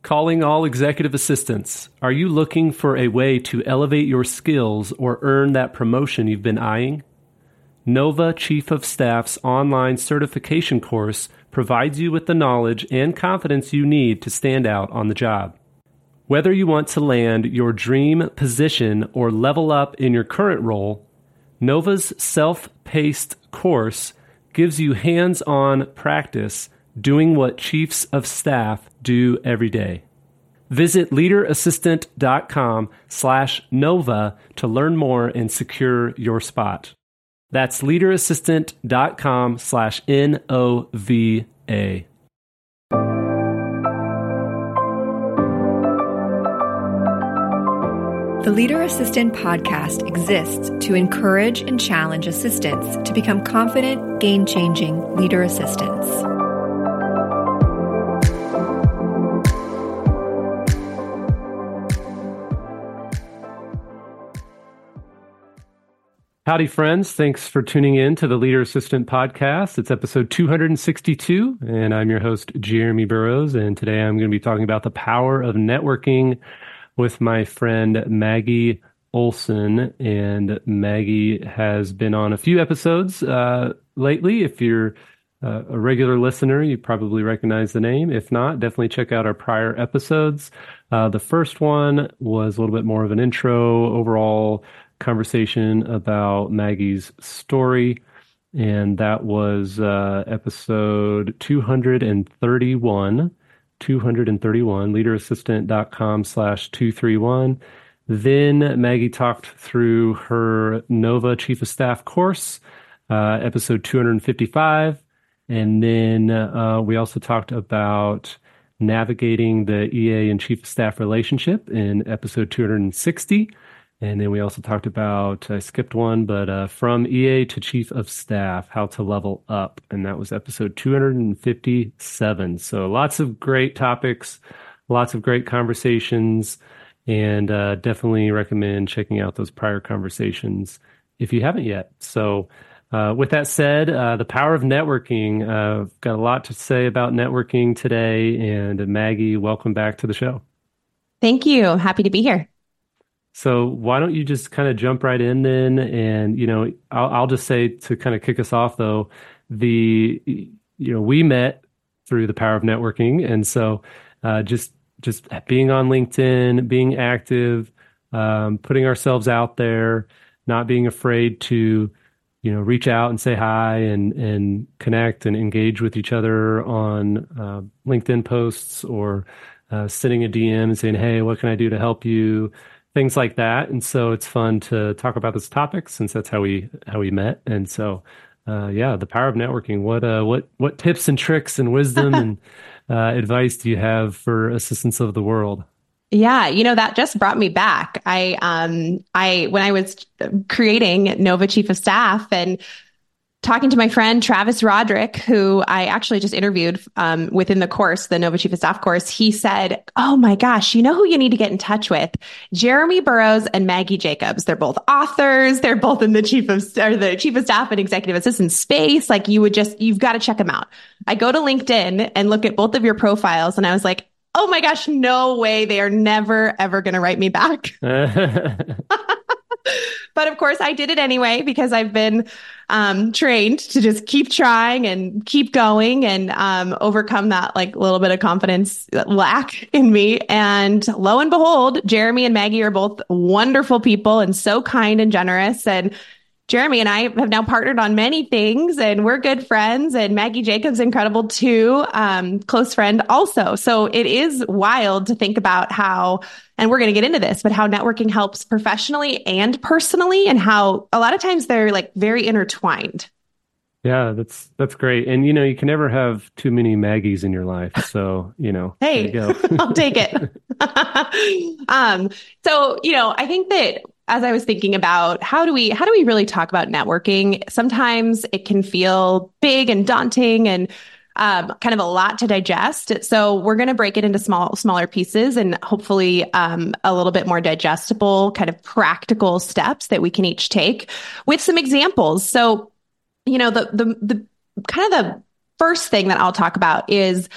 Calling all executive assistants. Are you looking for a way to elevate your skills or earn that promotion you've been eyeing? Nova Chief of Staff's online certification course provides you with the knowledge and confidence you need to stand out on the job. Whether you want to land your dream position or level up in your current role, Nova's self-paced course gives you hands-on practice doing what chiefs of staff do every day. Visit leaderassistant.com/Nova to learn more and secure your spot. That's leaderassistant.com/NOVA. The Leader Assistant podcast exists to encourage and challenge assistants to become confident, game-changing leader assistants. Howdy, friends. Thanks for tuning in to the Leader Assistant Podcast. It's episode 262, and I'm your host, Jeremy Burrows, and today I'm going to be talking about the power of networking with my friend Maggie Olson. And Maggie has been on a few episodes lately. If you're a regular listener, you probably recognize the name. If not, definitely check out our prior episodes. The first one was a little bit more of an intro, overall conversation about Maggie's story, and that was episode 231, leaderassistant.com/231. Then Maggie talked through her Nova Chief of Staff course, episode 255, and then we also talked about navigating the EA and Chief of Staff relationship in episode 260. And then we also talked about, I skipped one, but from EA to Chief of Staff, how to level up. And that was episode 257. So lots of great topics, lots of great conversations, and definitely recommend checking out those prior conversations if you haven't yet. So with that said, the power of networking, I've got a lot to say about networking today. And Maggie, welcome back to the show. Thank you. I'm happy to be here. So why don't you just kind of jump right in then? And, I'll just say to kind of kick us off though, we met through the power of networking. And so just being on LinkedIn, being active, putting ourselves out there, not being afraid to, reach out and say hi and connect and engage with each other on LinkedIn posts or sending a DM and saying, hey, what can I do to help you? Things like that. And so it's fun to talk about this topic since that's how we met. And so, the power of networking. What tips and tricks and wisdom and advice do you have for assistants of the world? Yeah, that just brought me back. When I was creating Nova Chief of Staff and talking to my friend Travis Roderick, who I actually just interviewed within the course, the Nova Chief of Staff course, he said, oh my gosh, you know who you need to get in touch with? Jeremy Burrows and Maggie Jacobs. They're both authors. They're both in the Chief of Staff and Executive Assistant space. Like you've got to check them out. I go to LinkedIn and look at both of your profiles and I was like, oh my gosh, no way. They are never, ever going to write me back. But of course, I did it anyway because I've been trained to just keep trying and keep going and overcome that little bit of confidence lack in me. And lo and behold, Jeremy and Maggie are both wonderful people and so kind and generous. And Jeremy and I have now partnered on many things and we're good friends, and Maggie Jacobs, incredible too, close friend also. So it is wild to think about how, and we're going to get into this, but how networking helps professionally and personally, and how a lot of times they're very intertwined. Yeah, that's great. And, you can never have too many Maggies in your life. So, hey, there you go. I'll take it. So, I think that as I was thinking about how do we really talk about networking, sometimes it can feel big and daunting and kind of a lot to digest. So we're going to break it into smaller pieces and hopefully a little bit more digestible, kind of practical steps that we can each take with some examples. So, the kind of the first thing that I'll talk about is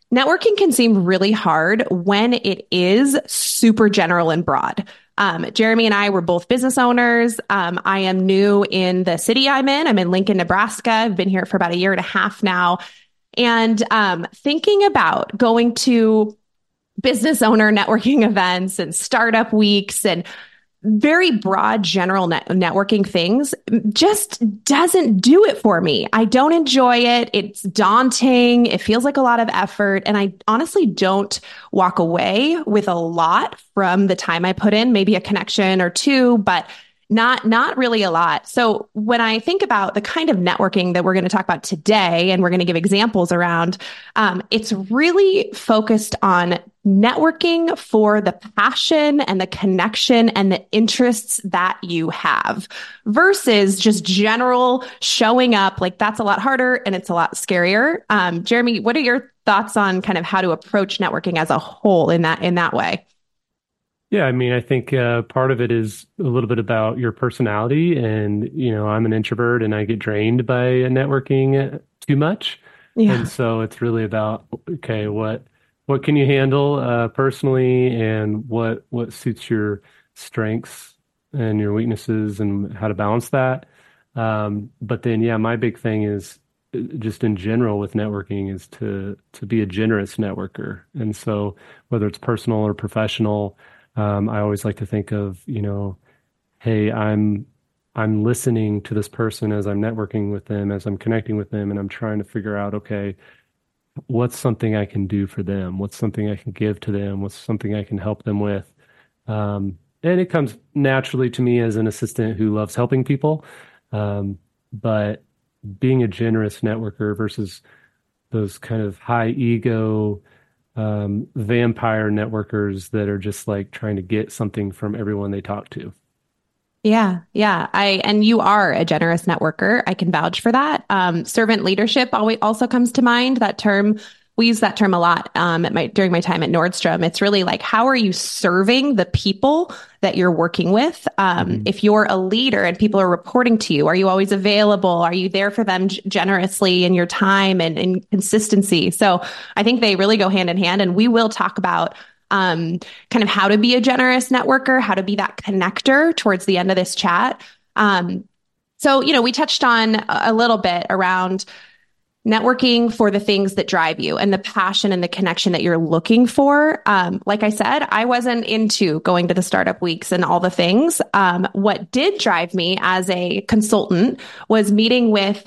networking can seem really hard when it is super general and broad. Jeremy and I were both business owners. I am new in the city I'm in. I'm in Lincoln, Nebraska. I've been here for about a year and a half now. And thinking about going to business owner networking events and startup weeks and very broad general networking things just doesn't do it for me. I don't enjoy it. It's daunting. It feels like a lot of effort. And I honestly don't walk away with a lot from the time I put in, maybe a connection or two, but not really a lot. So when I think about the kind of networking that we're going to talk about today, and we're going to give examples around, it's really focused on networking for the passion and the connection and the interests that you have versus just general showing up. Like that's a lot harder and it's a lot scarier. Jeremy, what are your thoughts on kind of how to approach networking as a whole in that way? Yeah, I mean, I think part of it is a little bit about your personality. And, I'm an introvert and I get drained by networking too much. Yeah. And so it's really about, okay, what can you handle personally, and what suits your strengths and your weaknesses and how to balance that. But then, yeah, my big thing is just in general with networking is to be a generous networker. And so whether it's personal or professional, I always like to think of, hey, I'm listening to this person as I'm networking with them, as I'm connecting with them, and I'm trying to figure out, okay, what's something I can do for them? What's something I can give to them? What's something I can help them with? And it comes naturally to me as an assistant who loves helping people. But being a generous networker versus those kind of high ego vampire networkers that are just like trying to get something from everyone they talk to. Yeah. And you are a generous networker. I can vouch for that. Servant leadership also comes to mind. That term, we use that term a lot during my time at Nordstrom. It's really like, how are you serving the people that you're working with? If you're a leader and people are reporting to you, are you always available? Are you there for them generously in your time and consistency? So I think they really go hand in hand. And we will talk about kind of how to be a generous networker, how to be that connector towards the end of this chat. So, we touched on a little bit around networking for the things that drive you and the passion and the connection that you're looking for. Like I said, I wasn't into going to the startup weeks and all the things. What did drive me as a consultant was meeting with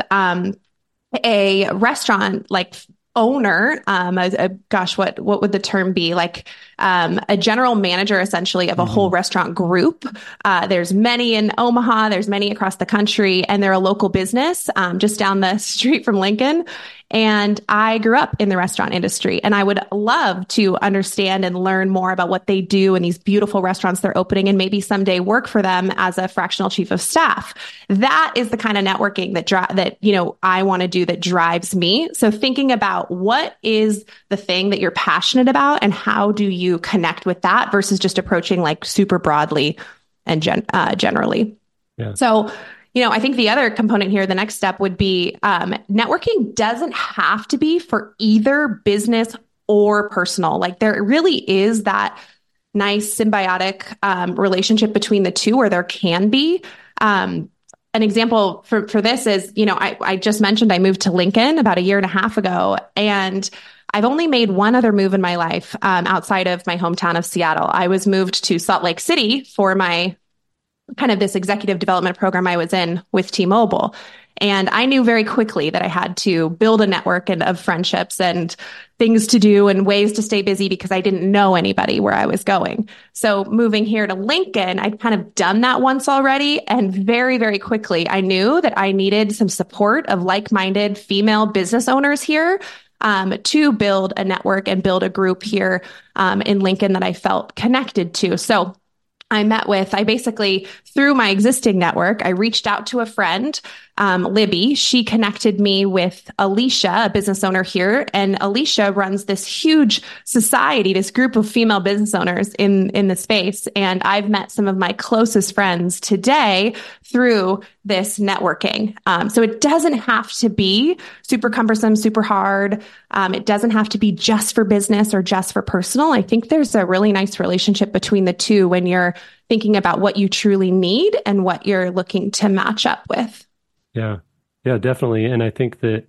a restaurant owner, what would the term be? Like a general manager, essentially, of a whole restaurant group. There's many in Omaha, there's many across the country, and they're a local business just down the street from Lincoln. And I grew up in the restaurant industry, and I would love to understand and learn more about what they do in these beautiful restaurants they're opening, and maybe someday work for them as a fractional chief of staff. That is the kind of networking that I want to do, that drives me. So thinking about what is the thing that you're passionate about and how do you connect with that versus just approaching like super broadly and generally. Yeah. So I think the other component here, the next step would be networking doesn't have to be for either business or personal. Like there really is that nice symbiotic relationship between the two, where there can be. An example for this is, I just mentioned I moved to Lincoln about a year and a half ago, and I've only made one other move in my life outside of my hometown of Seattle. I was moved to Salt Lake City for my kind of this executive development program I was in with T-Mobile. And I knew very quickly that I had to build a network of friendships and things to do and ways to stay busy because I didn't know anybody where I was going. So moving here to Lincoln, I'd kind of done that once already. And very, very quickly, I knew that I needed some support of like-minded female business owners here to build a network and build a group here in Lincoln that I felt connected to. So I basically, through my existing network, I reached out to a friend Libby, she connected me with Alicia, a business owner here. And Alicia runs this huge society, this group of female business owners in the space. And I've met some of my closest friends today through this networking. So it doesn't have to be super cumbersome, super hard. It doesn't have to be just for business or just for personal. I think there's a really nice relationship between the two when you're thinking about what you truly need and what you're looking to match up with. Yeah. Yeah, definitely. And I think that,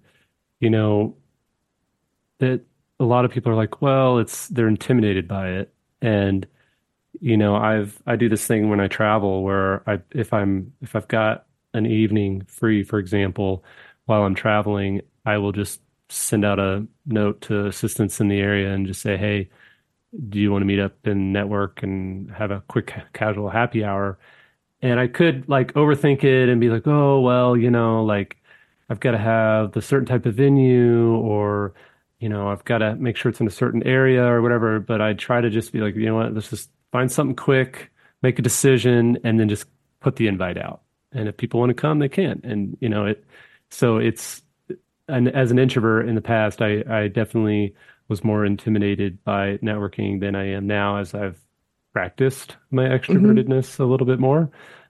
that a lot of people are like, well, they're intimidated by it. And, I do this thing when I travel where if I've got an evening free, for example, while I'm traveling, I will just send out a note to assistants in the area and just say, hey, do you want to meet up and network and have a quick casual happy hour? And I could overthink it and be like, oh, well, I've got to have the certain type of venue, or, I've got to make sure it's in a certain area or whatever. But I try to just be like, you know what, let's just find something quick, make a decision, and then just put the invite out. And if people want to come, they can. And, and as an introvert in the past, I definitely was more intimidated by networking than I am now as I've practiced my extrovertedness a little bit more.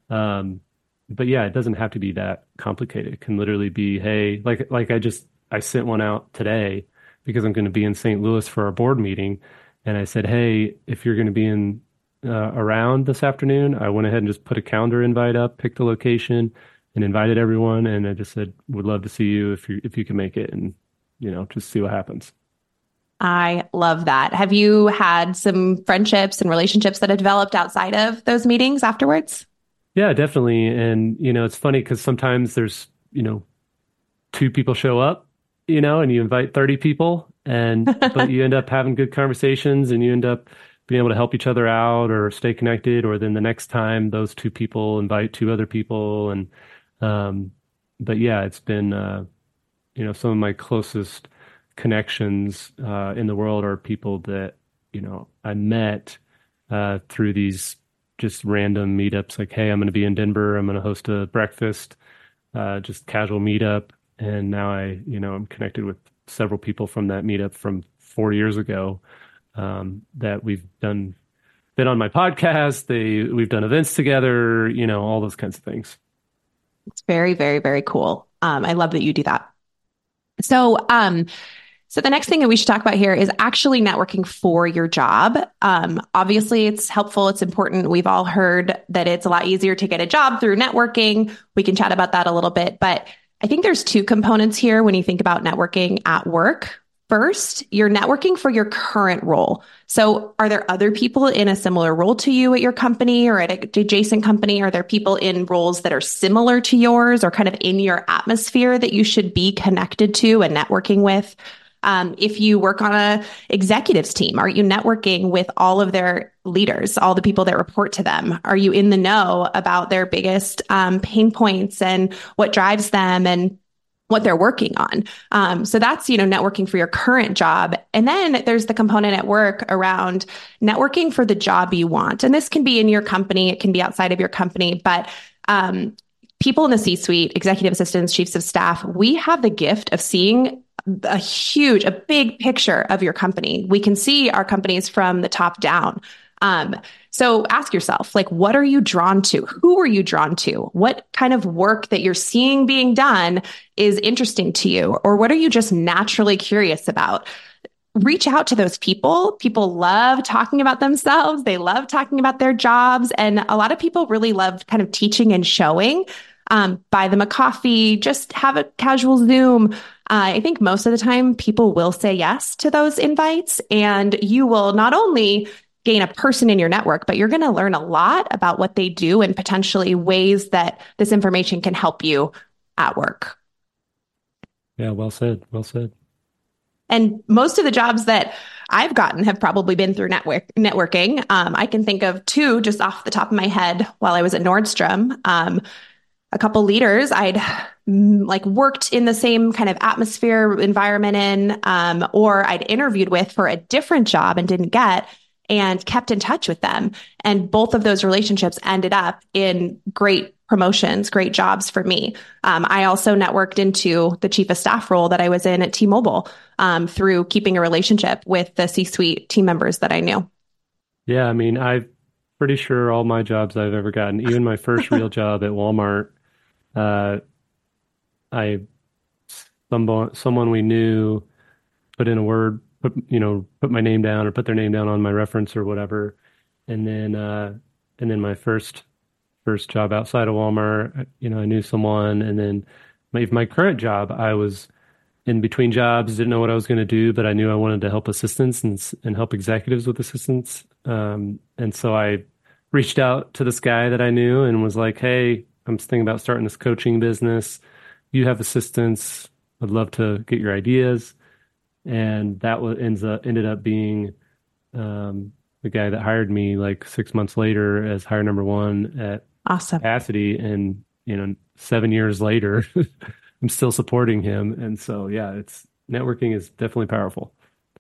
But yeah, it doesn't have to be that complicated. It can literally be, hey, I sent one out today because I'm going to be in St. Louis for our board meeting. And I said, hey, if you're going to be in around this afternoon, I went ahead and just put a calendar invite up, picked the location, and invited everyone. And I just said, would love to see you if you can make it, and, just see what happens. I love that. Have you had some friendships and relationships that have developed outside of those meetings afterwards? Yeah, definitely. And, it's funny because sometimes there's, 2 people show up, and you invite 30 people, but you end up having good conversations, and you end up being able to help each other out or stay connected. Or then the next time those 2 people invite 2 other people. And, but yeah, it's been, some of my closest connections in the world are people that, I met through these just random meetups. Like, hey, I'm going to be in Denver. I'm going to host a breakfast, just casual meetup. And now I'm connected with several people from that meetup from 4 years ago that we've been on my podcast. We've done events together, all those kinds of things. It's very, very, very cool. I love that you do that. So the next thing that we should talk about here is actually networking for your job. Obviously, it's helpful. It's important. We've all heard that it's a lot easier to get a job through networking. We can chat about that a little bit, but I think there's 2 components here when you think about networking at work. First, you're networking for your current role. So are there other people in a similar role to you at your company or at an adjacent company? Are there people in roles that are similar to yours or kind of in your atmosphere that you should be connected to and networking with? If you work on a executives team, are you networking with all of their leaders, all the people that report to them? Are you in the know about their biggest pain points and what drives them and what they're working on? So that's, networking for your current job. And then there's the component at work around networking for the job you want. And this can be in your company. It can be outside of your company, but people in the C-suite, executive assistants, chiefs of staff, we have the gift of seeing a big picture of your company. We can see our companies from the top down. So ask yourself, what are you drawn to? Who are you drawn to? What kind of work that you're seeing being done is interesting to you? Or what are you just naturally curious about? Reach out to those people. People love talking about themselves. They love talking about their jobs. And a lot of people really love kind of teaching and showing. Buy them a coffee, just have a casual Zoom. I think most of the time people will say yes to those invites, and you will not only gain a person in your network, but you're going to learn a lot about what they do and potentially ways that this information can help you at work. Yeah, well said. Well said. And most of the jobs that I've gotten have probably been through networking. I can think of 2 just off the top of my head while I was at Nordstrom. A couple leaders I'd worked in the same kind of atmosphere environment in, or I'd interviewed with for a different job and didn't get, and kept in touch with them. And both of those relationships ended up in great promotions, great jobs for me. I also networked into the chief of staff role that I was in at T-Mobile through keeping a relationship with the C-suite team members that I knew. Yeah, I mean, I'm pretty sure all my jobs I've ever gotten, even my first real job at Walmart, uh, I someone we knew put in a word, put my name down or put their name down on my reference or whatever, and then my first job outside of Walmart, I knew someone, and then my current job, I was in between jobs, didn't know what I was going to do, but I knew I wanted to help assistants and help executives with assistants. And so I reached out to this guy that I knew and was like, "Hey, I'm thinking about starting this coaching business. You have assistants. I'd love to get your ideas." And that ended up being the guy that hired me like 6 months later as hire number one at Awesome. Capacity. And 7 years later, I'm still supporting him. And so, yeah, networking is definitely powerful.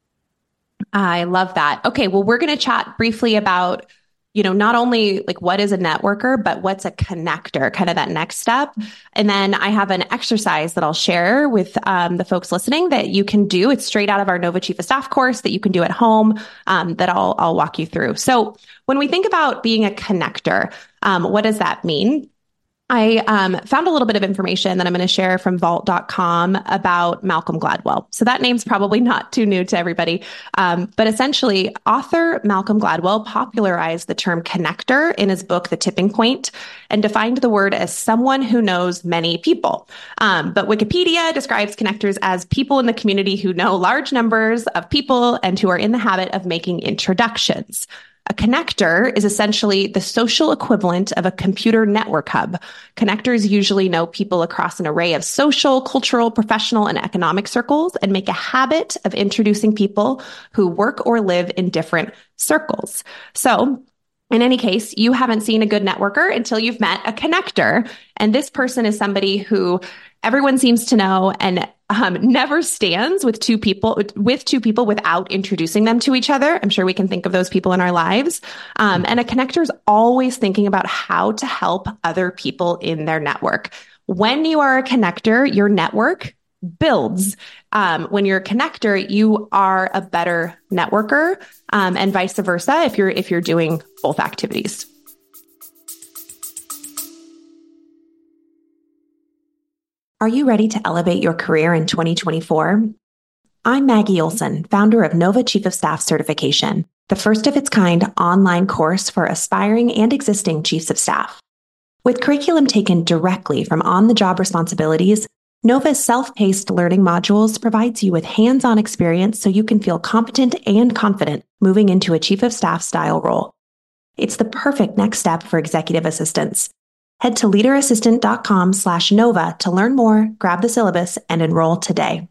I love that. Okay, well, we're going to chat briefly about, not only like what is a networker, but what's a connector, kind of that next step. And then I have an exercise that I'll share with the folks listening that you can do. It's straight out of our Nova Chief of Staff course that you can do at home that I'll walk you through. So when we think about being a connector, what does that mean? I found a little bit of information that I'm going to share from vault.com about Malcolm Gladwell. So that name's probably not too new to everybody. But essentially, author Malcolm Gladwell popularized the term connector in his book, The Tipping Point, and defined the word as someone who knows many people. But Wikipedia describes connectors as people in the community who know large numbers of people and who are in the habit of making introductions. A connector is essentially the social equivalent of a computer network hub. Connectors usually know people across an array of social, cultural, professional, and economic circles and make a habit of introducing people who work or live in different circles. So, in any case, you haven't seen a good networker until you've met a connector. And this person is somebody who everyone seems to know and never stands with two people without introducing them to each other. I'm sure we can think of those people in our lives. And a connector is always thinking about how to help other people in their network. When you are a connector, your network builds. When you're a connector, you are a better networker, and vice versa if you're doing both activities. Are you ready to elevate your career in 2024? I'm Maggie Olson, founder of Nova Chief of Staff Certification, the first of its kind online course for aspiring and existing chiefs of staff. With curriculum taken directly from on-the-job responsibilities, Nova's self-paced learning modules provides you with hands-on experience so you can feel competent and confident moving into a chief of staff style role. It's the perfect next step for executive assistants. Head to leaderassistant.com/Nova to learn more, grab the syllabus, and enroll today.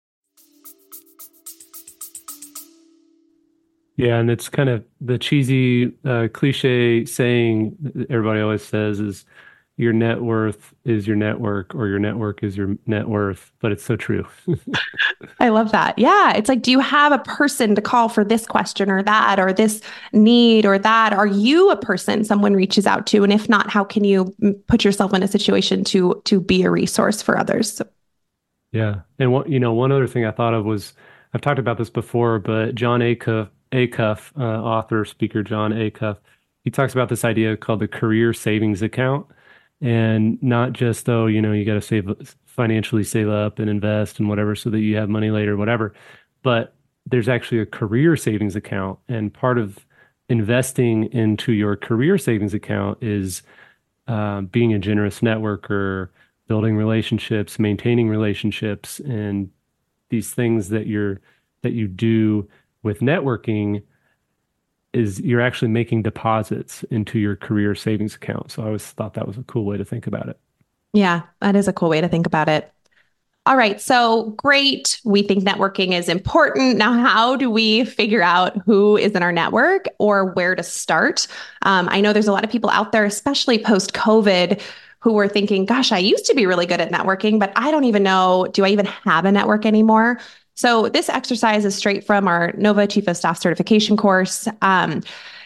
Yeah, and it's kind of the cheesy cliche saying that everybody always says is your net worth is your network or your network is your net worth, but it's so true. I love that. Yeah. It's like, do you have a person to call for this question or that, or this need or that? Are you a person someone reaches out to? And if not, how can you put yourself in a situation to be a resource for others? Yeah. And one other thing I thought of was, I've talked about this before, but Jon Acuff, author, speaker, Jon Acuff, he talks about this idea called the career savings account. And not just, you got to financially save up and invest and whatever so that you have money later, whatever. But there's actually a career savings account. And part of investing into your career savings account is being a generous networker, building relationships, maintaining relationships, and these things that you do with networking is you're actually making deposits into your career savings account. So I always thought that was a cool way to think about it. Yeah, that is a cool way to think about it. All right. So great. We think networking is important. Now, how do we figure out who is in our network or where to start? I know there's a lot of people out there, especially post-COVID, who were thinking, gosh, I used to be really good at networking, but I don't even know, do I even have a network anymore? So this exercise is straight from our Nova Chief of Staff Certification course.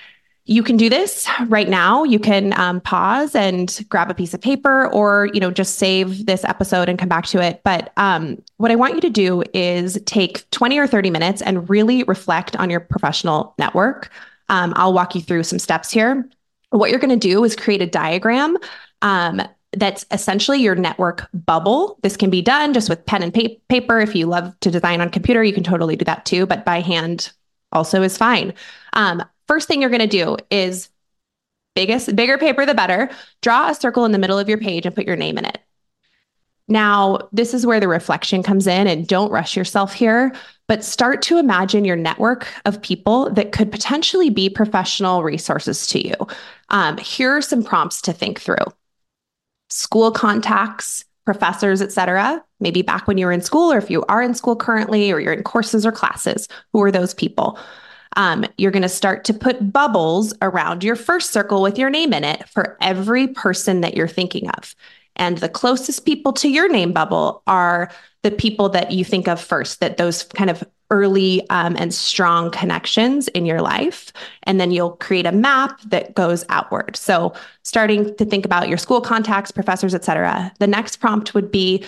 You can do this right now. You can pause and grab a piece of paper, or just save this episode and come back to it. But what I want you to do is take 20 or 30 minutes and really reflect on your professional network. I'll walk you through some steps here. What you're going to do is create a diagram that's essentially your network bubble. This can be done just with pen and paper. If you love to design on computer, you can totally do that too, but by hand also is fine. First thing you're going to do is bigger paper, the better. Draw a circle in the middle of your page and put your name in it. Now, this is where the reflection comes in, and don't rush yourself here, but start to imagine your network of people that could potentially be professional resources to you. Here are some prompts to think through. School contacts, professors, etc. Maybe back when you were in school, or if you are in school currently, or you're in courses or classes, who are those people? You're going to start to put bubbles around your first circle with your name in it for every person that you're thinking of. And the closest people to your name bubble are the people that you think of first, that those kind of early and strong connections in your life. And then you'll create a map that goes outward. So starting to think about your school contacts, professors, etc. The next prompt would be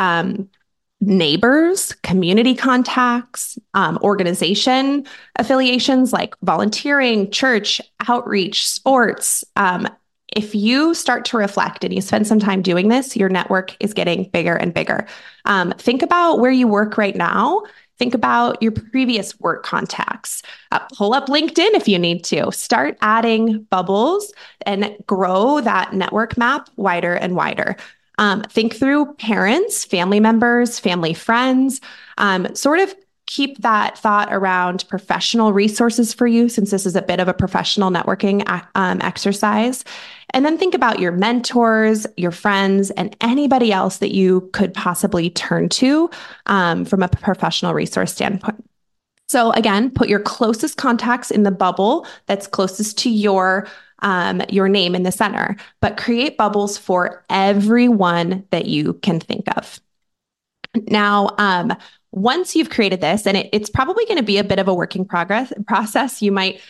neighbors, community contacts, organization affiliations like volunteering, church, outreach, sports. If you start to reflect and you spend some time doing this, your network is getting bigger and bigger. Think about where you work right now. Think about your previous work contacts. Pull up LinkedIn if you need to. Start adding bubbles and grow that network map wider and wider. Think through parents, family members, family friends, sort of keep that thought around professional resources for you, since this is a bit of a professional networking exercise. And then think about your mentors, your friends, and anybody else that you could possibly turn to from a professional resource standpoint. So again, put your closest contacts in the bubble that's closest to your name in the center, but create bubbles for everyone that you can think of. Now, once you've created this, and it's probably going to be a bit of a working process, you might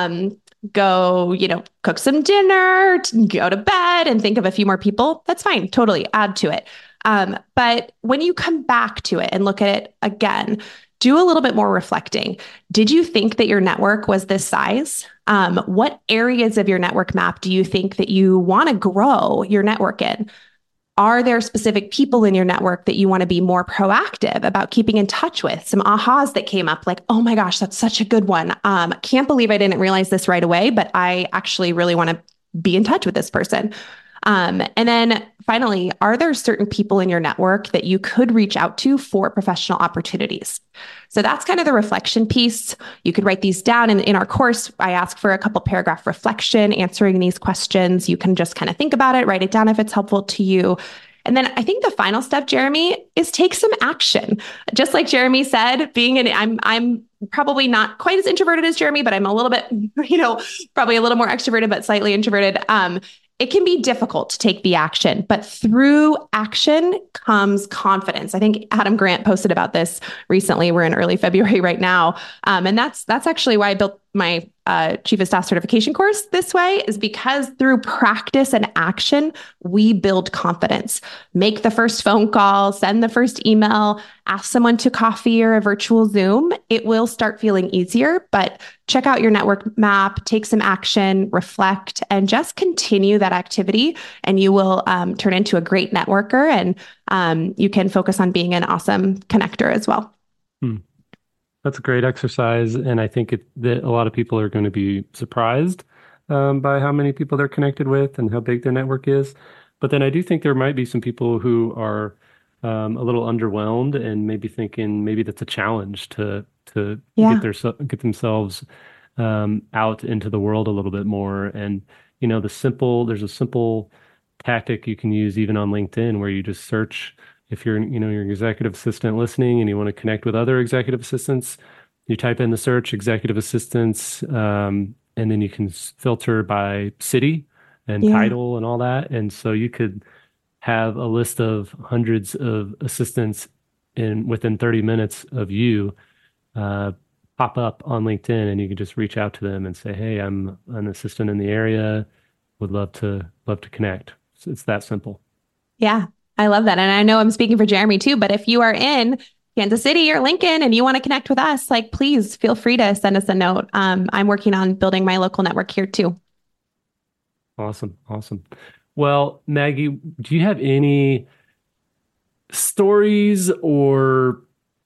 go, cook some dinner, go to bed, and think of a few more people. That's fine. Totally add to it. But when you come back to it and look at it again, do a little bit more reflecting. Did you think that your network was this size? What areas of your network map do you think that you want to grow your network in? Are there specific people in your network that you want to be more proactive about keeping in touch with? Some ahas that came up like, oh my gosh, that's such a good one. Can't believe I didn't realize this right away, but I actually really want to be in touch with this person. And then finally, are there certain people in your network that you could reach out to for professional opportunities? So that's kind of the reflection piece. You could write these down. In our course, I ask for a couple paragraph reflection, answering these questions. You can just kind of think about it, write it down if it's helpful to you. And then I think the final step, Jeremy, is take some action. Just like Jeremy said, I'm probably not quite as introverted as Jeremy, but I'm a little bit, probably a little more extroverted, but slightly introverted. It can be difficult to take the action, but through action comes confidence. I think Adam Grant posted about this recently. We're in early February right now. And that's actually why I built my Chief of Staff certification course this way, is because through practice and action, we build confidence. Make the first phone call, send the first email, ask someone to coffee or a virtual Zoom. It will start feeling easier, but check out your network map, take some action, reflect, and just continue that activity. And you will turn into a great networker, and you can focus on being an awesome connector as well. That's a great exercise, and I think that a lot of people are going to be surprised by how many people they're connected with and how big their network is. But then I do think there might be some people who are a little underwhelmed and maybe thinking maybe that's a challenge to get themselves out into the world a little bit more. And there's a simple tactic you can use even on LinkedIn where you just search. If you're an executive assistant listening and you want to connect with other executive assistants, you type in the search executive assistants, and then you can filter by city and title and all that. And so you could have a list of hundreds of assistants within 30 minutes of you pop up on LinkedIn, and you can just reach out to them and say, "Hey, I'm an assistant in the area. Would love to connect." So it's that simple. Yeah, I love that. And I know I'm speaking for Jeremy too, but if you are in Kansas City or Lincoln and you want to connect with us, like, please feel free to send us a note. I'm working on building my local network here too. Awesome. Well, Maggie, do you have any stories or,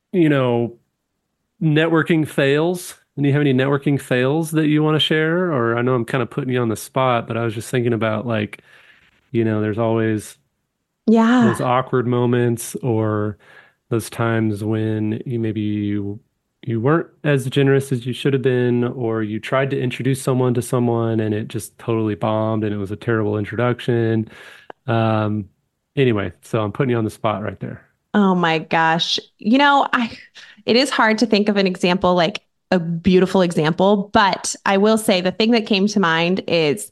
networking fails? Do you have any networking fails that you want to share? Or I know I'm kind of putting you on the spot, but I was just thinking about there's always those awkward moments or those times when you weren't as generous as you should have been, or you tried to introduce someone to someone and it just totally bombed and it was a terrible introduction. Anyway, so I'm putting you on the spot right there. Oh my gosh. It is hard to think of an example, like a beautiful example, but I will say the thing that came to mind is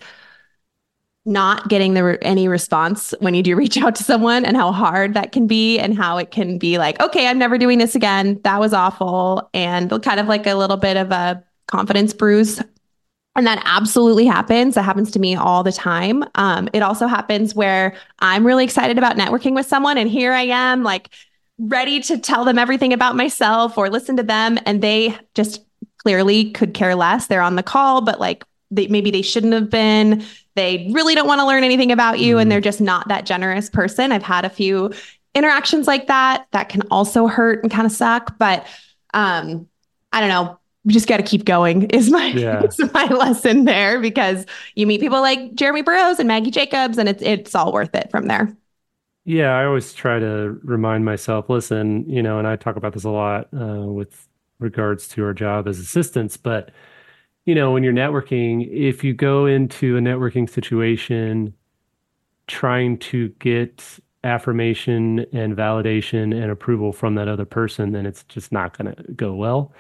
not getting any response when you do reach out to someone, and how hard that can be, and how it can be like, okay, I'm never doing this again. That was awful. And kind of like a little bit of a confidence bruise. And that absolutely happens. That happens to me all the time. It also happens where I'm really excited about networking with someone, and here I am, like, ready to tell them everything about myself or listen to them, and they just clearly could care less. They're on the call, but like maybe they shouldn't have been. They really don't want to learn anything about you, and they're just not that generous person. I've had a few interactions like that can also hurt and kind of suck, but I don't know. We just got to keep going is my lesson there, because you meet people like Jeremy Burroughs and Maggie Jacobs, and it's all worth it from there. Yeah, I always try to remind myself, listen, and I talk about this a lot with regards to our job as assistants, but when you're networking, if you go into a networking situation trying to get affirmation and validation and approval from that other person, then it's just not going to go well.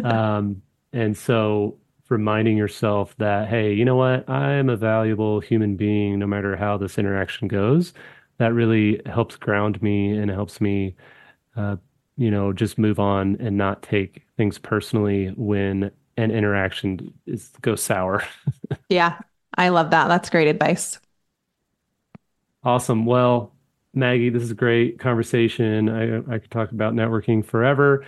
And so reminding yourself that, hey, you know what? I'm a valuable human being, no matter how this interaction goes. That really helps ground me and helps me, just move on and not take things personally when an interaction goes sour. Yeah, I love that. That's great advice. Awesome. Well, Maggie, this is a great conversation. I could talk about networking forever.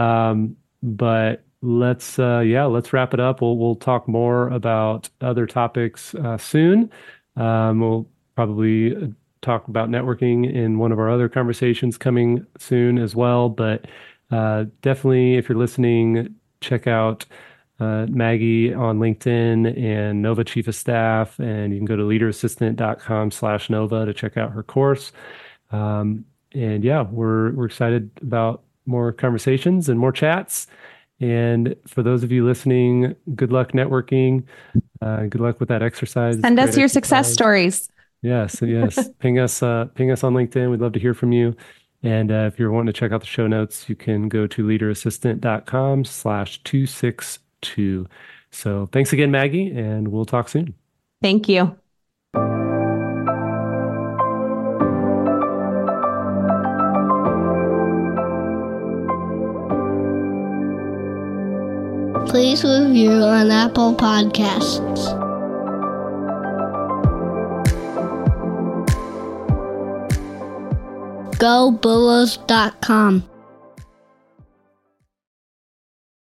But let's wrap it up. We'll talk more about other topics soon. We'll probably talk about networking in one of our other conversations coming soon as well. But definitely, if you're listening, check out Maggie on LinkedIn and Nova Chief of Staff, and you can go to leaderassistant.com/Nova to check out her course. And yeah, we're excited about more conversations and more chats. And for those of you listening, good luck networking. Good luck with that exercise. Send us your success stories. Yes. Ping us on LinkedIn. We'd love to hear from you. And if you're wanting to check out the show notes, you can go to leaderassistant.com/262. So thanks again, Maggie, and we'll talk soon. Thank you. Please review on Apple Podcasts. GoBulls.com